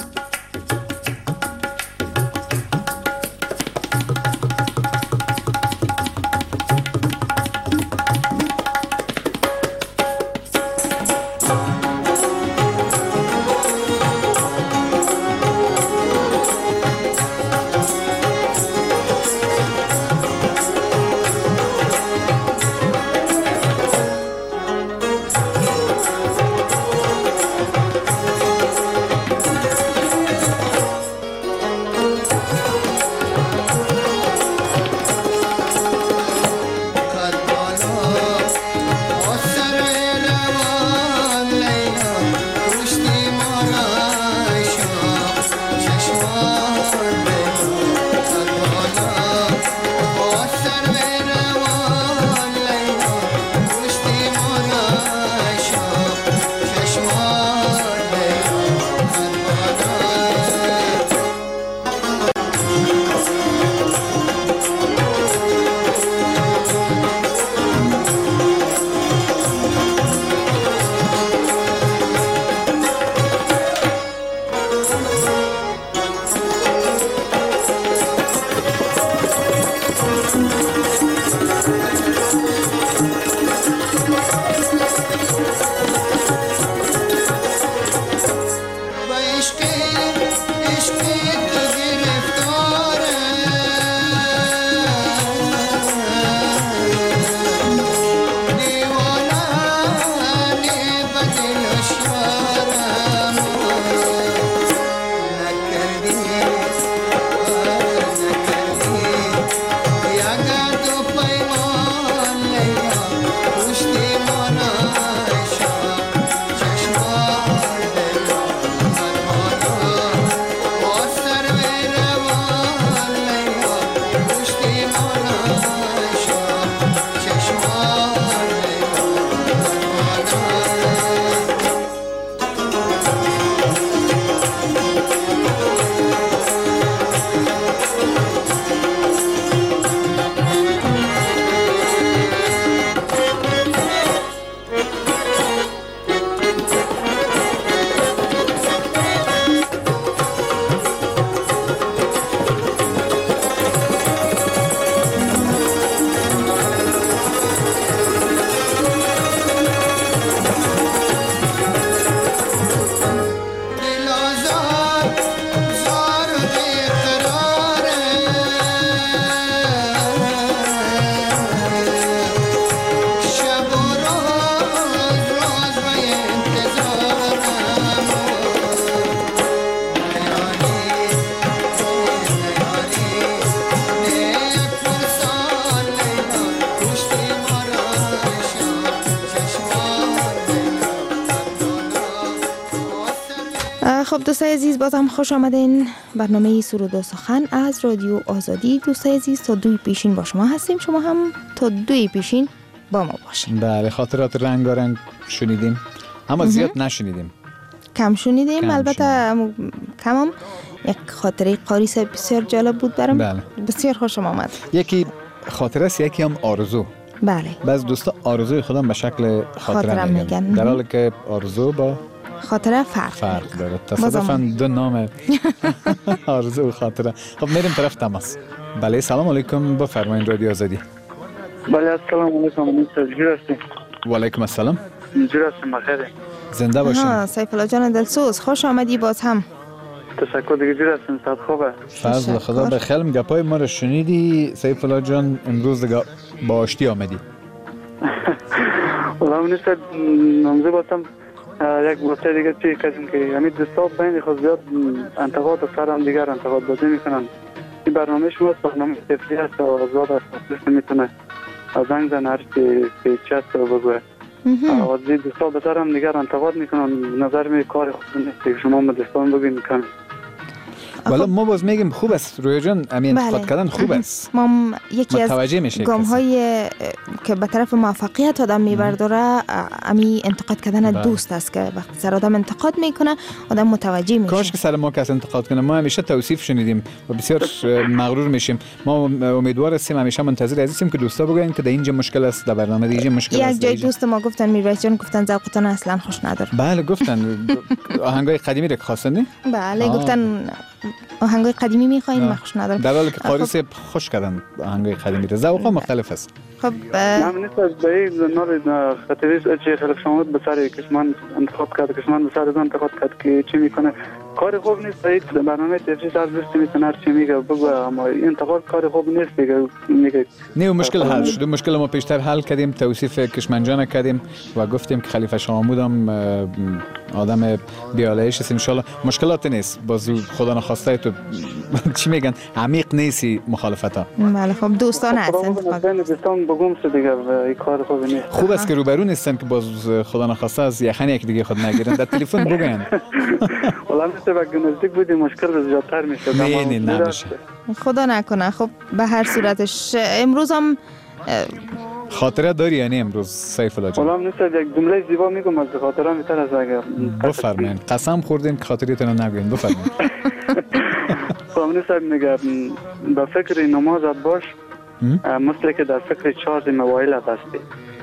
خب دوستای عزیز، باز هم خوش آمدین. برنامه سرود و سخن از رادیو آزادی. دوستای عزیز، تا 2 پیشین با شما هستیم، شما هم تا 2 پیشین با ما باشین. بله، خاطرات رنگارنگ شنیدیم، اما زیاد نشنیدیم، کم شنیدیم. البته کمم یک خاطره قاریس بسیار جالب بود برام. بله. بسیار خوشم آمد. یکی خاطره است، یکی هم آرزو. بله. بعض دوستا آرزوی خودم به شکل خاطره میگن، در حالی که آرزو با خاطره فرق داره. تصادفاً 2 نام آرزو و خاطره. خب میریم طرف تماس. بله، سلام علیکم، بفرمایید رادیو آزادی. بله، سلام علیکم، چجوری هستی؟ و علیکم السلام. چجوری هستی؟ بخیر. زنده باشین. سیف الله جان دلسوز، خوش آمدی باز هم. تشکر دیگه جور هستیم صد خوبه. فضل خدا بخیرم. گپای ما رو شنیدی سیف الله جان؟ امروز دیگه با آشتی آمدی. والله من نیست نمزه باتم یک بوسته دیگه چی کردیم که همین دوستا بین خود زیاد انتقاد سر هم دیگر انتقاد بازی میکنن. این برنامه شما برنامه تفریحی هست و آزاد است. دوست میتونه زنگ زن هر چی پیچه است و بگوه. و دوستا بسر هم دیگر انتقاد میکنن. نظر می کار خود نیست که شما مدرستان بگین کمی. ولی ما باز میگیم خوب است رویا جان، همین انتقاد کردن خوب است. ما یکی از گام‌های که به طرف موفقیت آدم میبرداره امی انتقاد کردن دوست است که وقتی سر آدم انتقاد میکنه آدم متوجه میشه. کاش که سر ما کس انتقاد کنه. ما همیشه توصیف شنیدیم و بسیار مغرور میشیم. ما امیدوار هستیم همیشه منتظر هستیم که دوستا بگن که در اینجا مشکل است، در برنامه دیگه مشکل است. یک جای دوست ما گفتن میرایت جان گفتن ذوقتان اصلا خوش نداره. بله گفتن آهنگای قدیمی رو خواستن. بله گفتن آهنگای قدیمی می‌خوایم ما خوش ندارم. در حالی که قاری صاحب خوش کردن آهنگای قدیمی رو. ذوقا مختلف است. خب من نیست به نور خاطریش چه خلق شما به سر کشمان انتخاب کرد، کشمان به سر انتخاب کرد که چی میکنه. کار خوب نیست. این برنامه تفریحی از دوست میتونه چی میگه بگو، اما این انتقاد کار خوب نیست دیگه. میگه نه مشکل حل شد. مشکل ما پیشتر حل کردیم، توصیف کشمنجان کردیم و گفتیم که خلیفه شامود هم آدم بیالایش است. ان شاء الله مشکلات نیست. باز خدا نخواسته تو چی میگن عمیق نیستی مخالفتا. بله خب دوستان هستن. دوستان بگم سه دیگه این کار خوب نیست. خوب است که روبرو نیستن که باز خدا نخواسته از یخنی یک دیگه خود نگیرن. در تلفن بگن. والله مثل وقت نزدیک بودی مشکل زیادتر میشه. نه نمیشه. خدا نکنه. خب به هر صورتش امروز هم خاطره داری یعنی امروز سیف الله جان؟ والله مثل یک جمله زیبا میگم از خاطره میتر از اگر بفرمایید. قسم خوردین که خاطریتون رو نگوین. بفرمایید. خامنه صاحب میگه به فکر نمازت باش مثل که در فکر چارج موبایلت هستی.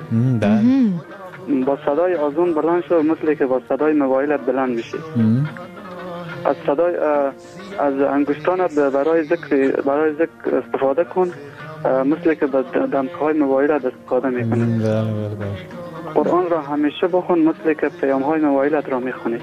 با صدای آزون بلند شو مثل که با صدای موبایلت بلند میشی. از صدای از انگشتانت برای ذکر استفاده کن مثل که با دمکهای موبایلت استفاده میکنی. قرآن را همیشه بخون مثل که پیام های موبایلت را میخونی.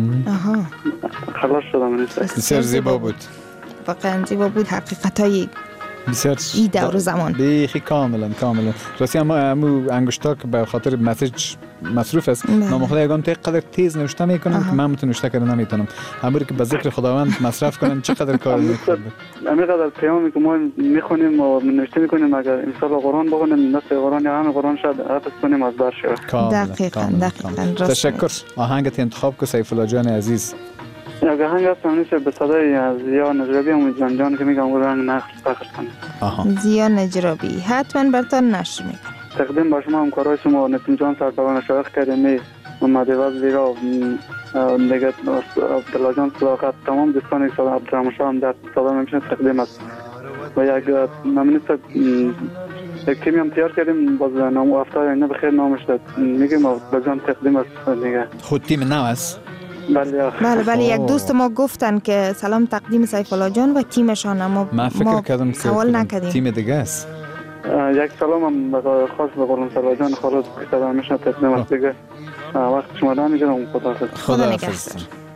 خلاص شدم. بسیار زیبا بود. واقعا زیبا بود. حقیقتای بسیار ای دور زمان بیخی کاملا راستی همو انگشتا که به خاطر مسیج مصروف است نامخدا یگان قدر تیز نوشته میکنن که من متون نوشته کردن نمیتونم. همونی که به ذکر خداوند مصرف کنن چقدر کار میکنن. همینقدر پیامی که ما میخونیم و نوشته میکنیم اگر انشالله قرآن بخونیم نصف قرآن یا همه قرآن شاید حفظ کنیم از بر شود. دقیقاً تشکر. آهنگت انتخاب که سیف الله جان عزیز. یک آهنگ هست همیشه به صدای زیا نجرابی همون جان که میگم اون رنگ نقش پخش کنه. زیا نجرابی حتما براتون نشر میکنه. تقدیم با شما همکارای شما نتیم جان سرپران شایخ کریمی محمد وزیرا دیگه عبدالله جان صداقت تمام دوستان عبدالرحمن شاه هم در صدا میشه تقدیم است. و یک نمونیست یک تیمی هم تیار کردیم باز نام و هفته اینه بخیر نامش داد میگیم به جان تقدیم است دیگه. خود تیم نو است؟ بله یک دوست ما گفتن که سلام تقدیم سیف الله جان و تیمشان. اما ما فکر کردم سوال نکردیم تیم دیگه است. یک سلام هم خاص به قرآن سلا جان خالص که صدا میشه تقدیم است دیگه. وقت شما دارم میگم خدا حافظ.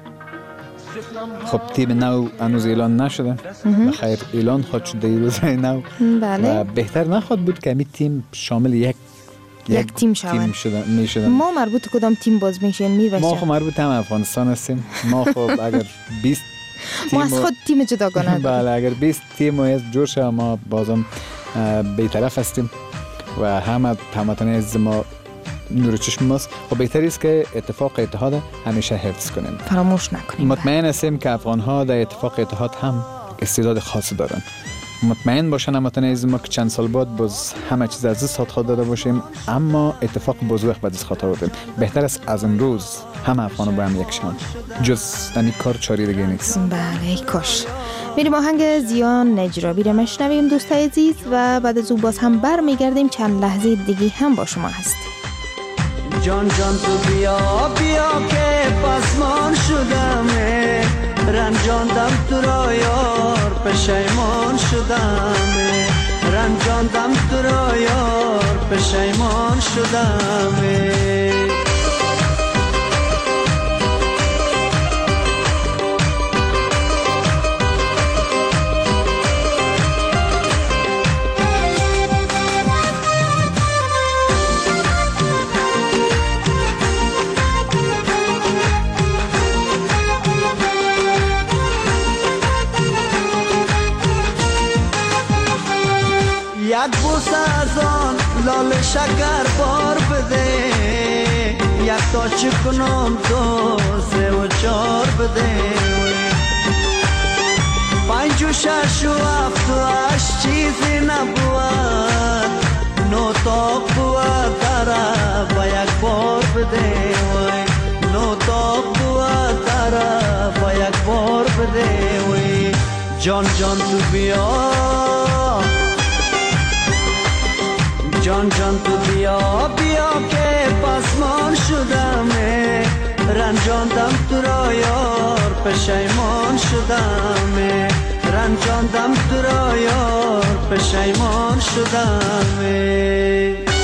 خب تیم نو هنوز اعلان نشده. بخیر اعلان خواهد شد در روزهای نو. بله. و بهتر نخواهد بود که همین تیم شامل یک تیم شدن. ما مربوط کدام تیم باز میشین میرسیم؟ ما خب مربوط هم افغانستان هستیم. ما خب اگر 20 ما از خود تیم جداگانه بله اگر 20 تیم از جور شد ما بازم بی‌طرف هستیم و هموطنان از ما نور چشم ماست. خب بهتر است که اتفاق اتحاد همیشه حفظ کنیم، فراموش نکنیم. مطمئن هستیم که افغان ها در اتفاق اتحاد هم استعداد خاصی دارن. مطمئن باشن هموطنان از ما که چند سال بعد باز همه چیز از دست خاطر داده باشیم، اما اتفاق باز وقت بعد از خاطر بودیم. بهتر است از امروز همه افغان ها با هم یکشان، جز این کار چاری دیگه نیست. بله کاش. میریم آهنگ زیا نجرابی رو مشنویم دوستای عزیز و بعد از او باز هم برمیگردیم. چند لحظه دیگه هم با شما هستیم. جان جان تو بیا بیا که پسمان شدم، رنجاندم تو را یار پشیمان شدم، رنجاندم تو را یار پشیمان شدم. گل شکر بار بده، یک تا چی کنم 2 3 و 4 بده، 5 و 6 و 7 و 8 چیزی نبود، 9 تا بود داره با یک بار بده، 9 تا بود داره با یک بار بده. جان جان تو بیا، جان جان تو بیا بیا که پسمان شدم، رنجاندم تو را یار پشیمان شدم، رنجاندم تو را یار پشیمان شدم.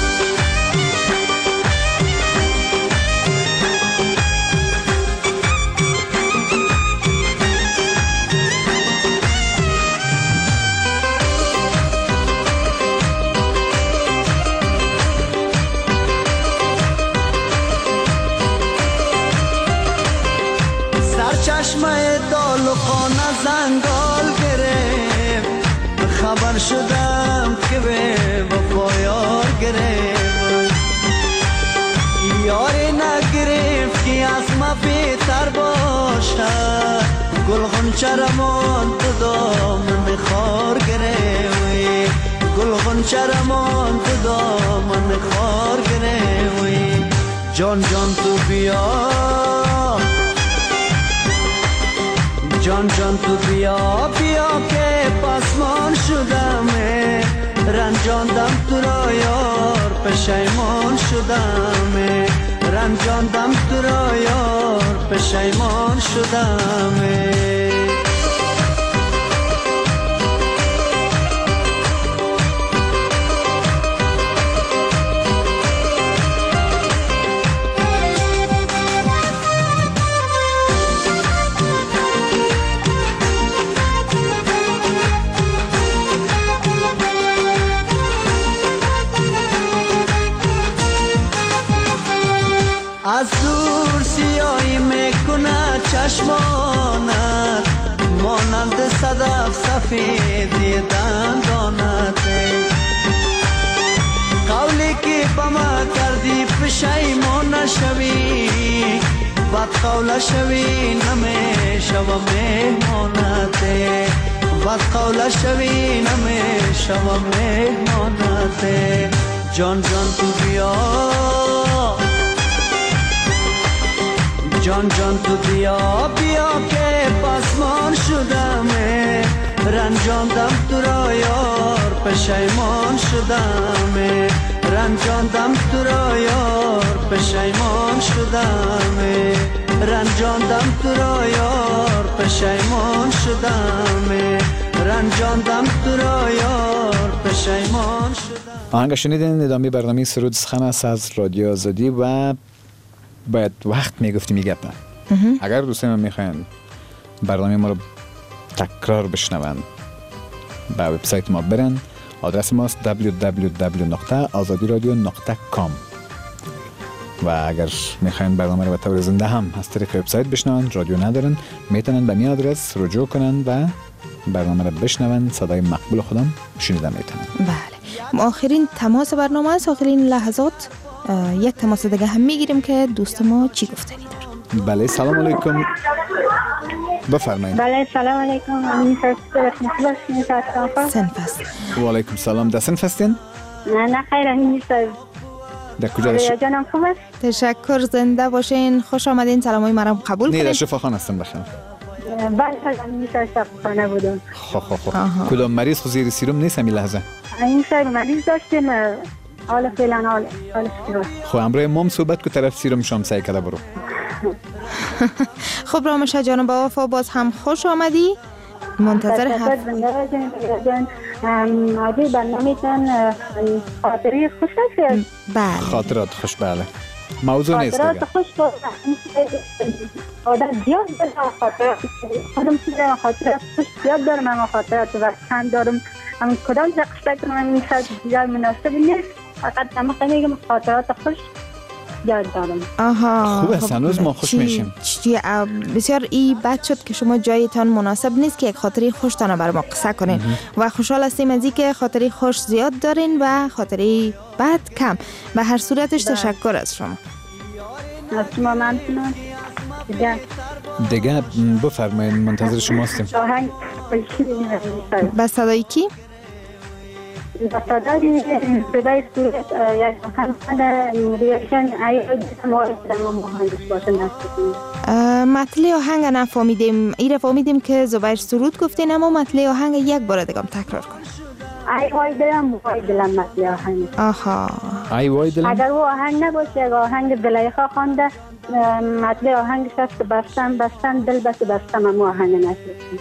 چشمه دال و خانه زنگال گرفت، خبر شدم که به وفا یار گرفت، یاری نگرفت که از ما بهتر باشد، گل غنچه رمان تو دامن خار گرفت، گل غنچه رمان تو دامن خار گرفت. جان جان تو بیا، جان جان تو بیا بیا که پسمان شدم، رنجاندم تو را یار پشیمان شدم، رنجاندم تو را یار پشیمان شدم. از دور سیاهی میکنه چشمانت، مانند صدف سفیدی دندانت، قولی که با ما کردی پشیمان نشوی، بد قول شوی نمیشوم مهمانت، بد قول شوی نمیشوم مهمانت. جان جان تو بیا، جان جان تو بیا بیا که پسمان شدم، رنجاندم تو را یار پشیمان شدم، رنجاندم تو را یار پشیمان شدم، رنجاندم تو را یار پشیمان شدم، رنجاندم تو را یار پشیمان شدم. آهنگ شنیدین، ادامه برنامه سرود سخن است از رادیو آزادی و باید وقت میگفتی میگپ. اگر دوستان من میخواین برنامه ما رو تکرار بشنون به وبسایت ما برن، آدرس ماست www.azadiradio.com و اگر میخواین برنامه رو به طور زنده هم از طریق وبسایت بشنون، رادیو ندارن، میتونن به می آدرس رجوع کنن و برنامه رو بشنون، صدای مقبول خودم شنیده میتونن. بله، آخرین تماس برنامه است، آخرین لحظات یک تماس دیگه هم میگیریم که دوست ما چی گفتنی داره. بله سلام علیکم، بفرمایید. بله سلام علیکم، امین سنفست. و علیکم سلام. در سنفستین؟ نه خیر، امین نیست. در کجا؟ جانم خوب است؟ تشکر، زنده باشین، خوش آمدین، سلامای مرا قبول کنید. نه در شفاخانه هستم بخیر. بله امین نیست، شفاخانه بودم. خب کدام مریض خو زیر سیروم نیست همین لحظه؟ این سر مریض داشتیم، حالا فعلا حالش خوبه. خب امروز مام صحبت کو طرف سیروم شام سعی کرده برو. خب رامشا جان با وفا باز هم خوش آمدی، منتظر حرف عادی برنامه‌تان خاطری خوش است. بله خاطرات خوش. بله موضوع نیست دیگه. خاطرات خوش آدم زیاد داره، خاطرات خوش زیاد دارم، اما خاطرات و چند دارم، اما کدام قصه کنم این ساعت دیگر مناسب نیست، فقط اما میگم خاطرات خوش یاد دارم. آها خوب است، هنوز ما خوش میشیم. بسیار ای بد شد که شما جایتان مناسب نیست که یک خاطری خوشتان بر ما قصه کنین و خوشحال هستیم از اینکه خاطری خوش زیاد دارین و خاطری بد کم. به هر صورتش تشکر از شما. از شما ممنونم. دیگه بفرمایید، منتظر شما هستیم. آهنگ با صدای کی؟ با صدای صورت یک آهنگ ریاکشن ایاد مورد مهندس باشه نستیم. مطلع آهنگ نفهمیدیم. ایره فهمیدیم که زبیر سرود گفتین، اما مطلع آهنگ یک بار دیگه تکرار کن. ای وای دلم وای دلم مطلع آهنگ. آها. ای وای دلم. اگر او آهنگ نباشه، اگر آهنگ زلیخا خوانده مطلع آهنگش است که بستن دل بستم اما آهنگ نشستیم.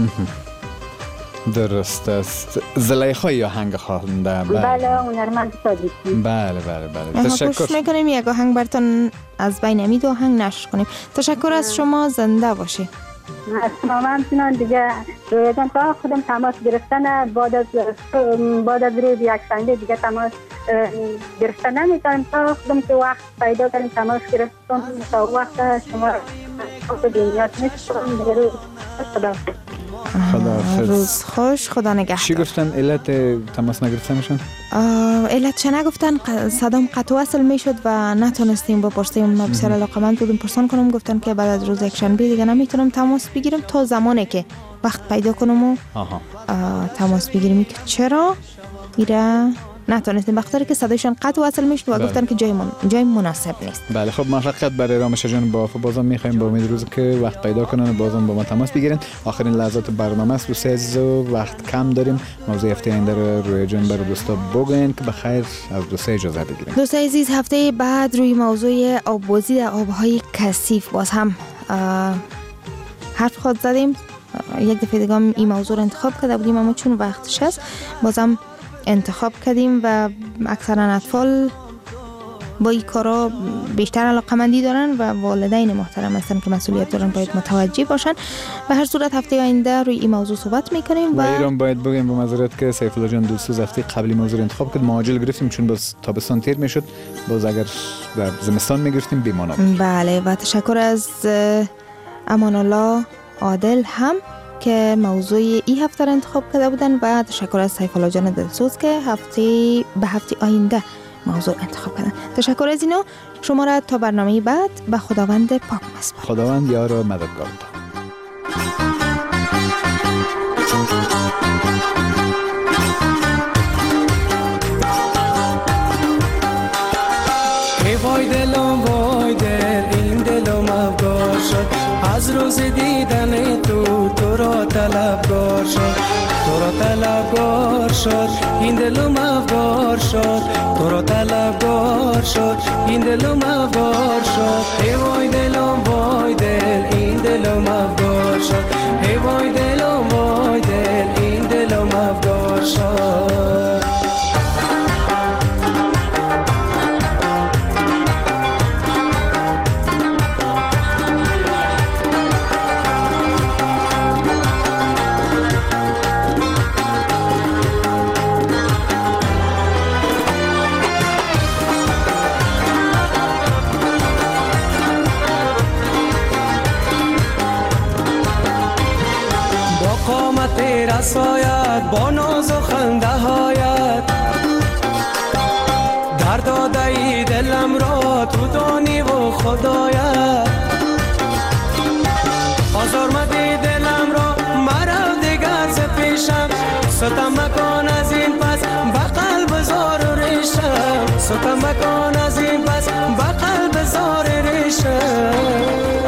درست است. زلیخای آهنگ خوانده. بله هنرمند صادقی. بله تشکر. خوش میکنیم یک آهنگ براتون از بین امید آهنگ نشر کنیم. تشکر از شما، زنده باشی. از شما ممنونم. دیگه رویتان تا خودم تماس گرفتن بعد از روز یک شنبه دیگه تماس گرفتن نمیتونم، تا خودم که وقت پیدا کنیم تماس گرفتم تا وقت شما دنیات نیستم. دیگه روز خدا روز خوش، خدا نگهدار. چی گفتن علت تماس نگرفتنشون؟ علت چه نگفتن، صدام قطع وصل میشد و نتونستیم بپرسیم. ما بسیار علاقمند بودیم پرسان کنم، گفتن که بعد از روز یک شنبه دیگه نمیتونم تماس بگیرم تا زمانی که وقت پیدا کنم و تماس بگیریم. که چرا ایره نتونستیم، بخاطر که صدایشان قطع وصل میشد و گفتن که جای مناسب نیست. بله خب موفقیت برای رامش جان با بازم میخوایم با امید روز که وقت پیدا کنن و بازم با ما تماس بگیرن. آخرین لحظات برنامه است دوستای عزیز و وقت کم داریم. موضوع هفته آینده رو روی جان برای دوستا بگوین که بخیر از دوستا اجازه بگیریم. دوستای عزیز هفته بعد روی موضوع آبوازی در آبهای کثیف باز هم حرف خود زدیم. یک دفعه دیگه این موضوع رو انتخاب کرده بودیم، اما چون وقتش هست بازم انتخاب کردیم و اکثرا اطفال با این کارا بیشتر علاقه‌مندی دارن و والدین محترم هستن که مسئولیت دارن، باید متوجه باشن. به هر صورت هفته آینده روی این موضوع صحبت میکنیم و ایران باید بگیم با معذرت که سیف الله جان دلسوز هفته قبلی موضوع انتخاب کرد، ما عاجل گرفتیم چون باز تابستان تیر میشد، باز اگر در زمستان میگرفتیم بی‌معنی بود. بله و تشکر از امان الله عادل هم که موضوع این هفته را انتخاب کرده بودن و تشکر از سیف الله جان دلسوز که به هفته آینده موضوع انتخاب کردن. تشکر از اینا. شما را تا برنامه بعد به خداوند پاک میسپارم. خداوند یار و مددگار. وای دلم وای دل، این دلم افگار شد از روز دیدن تو را طلبگار شد، تو را طلبگار شد، این دلم افگار شد، تو را طلبگار شد، این دلم افگار شد. ای وای دلم وای دل، این دلم افگار شد، ای وای دلم وای دل، این دلم افگار شد. رسایت با ناز و خنده هایت، درد داده ای دلم را تو دانی و خدایت، آزرمدی دلم را مرا دیگر ز پیشم، ستم مکن از این پس به قلب زار و ریشم، ستم مکن از این پس به قلب زار ریشم.